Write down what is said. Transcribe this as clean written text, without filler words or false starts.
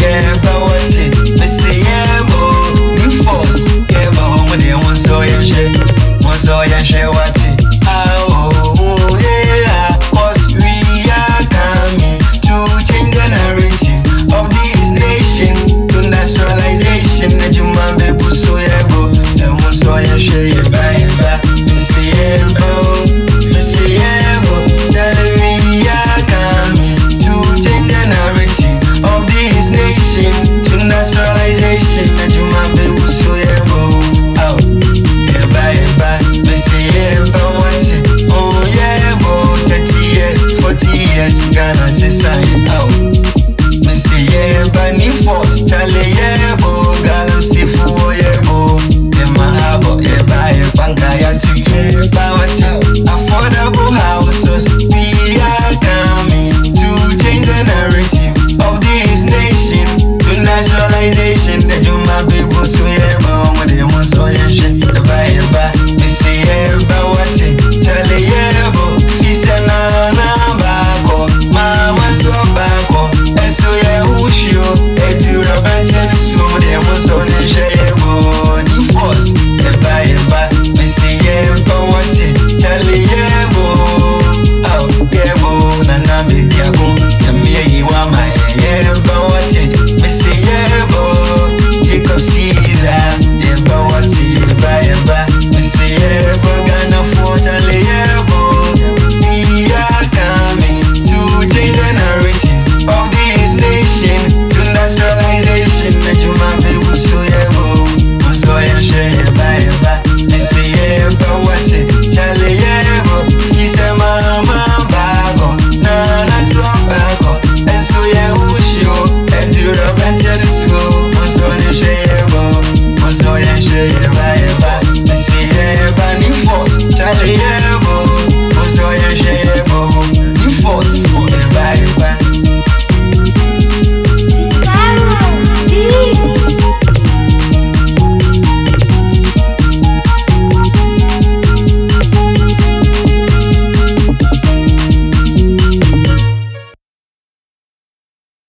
yeah, poverty. Me say yeah, bo, new force. Yeah, bo, when they want so yeah, share what it. Oh, yeah, 'cause we are coming to change the narrative of this nation. To industrialization, that you man be so yeah, bo.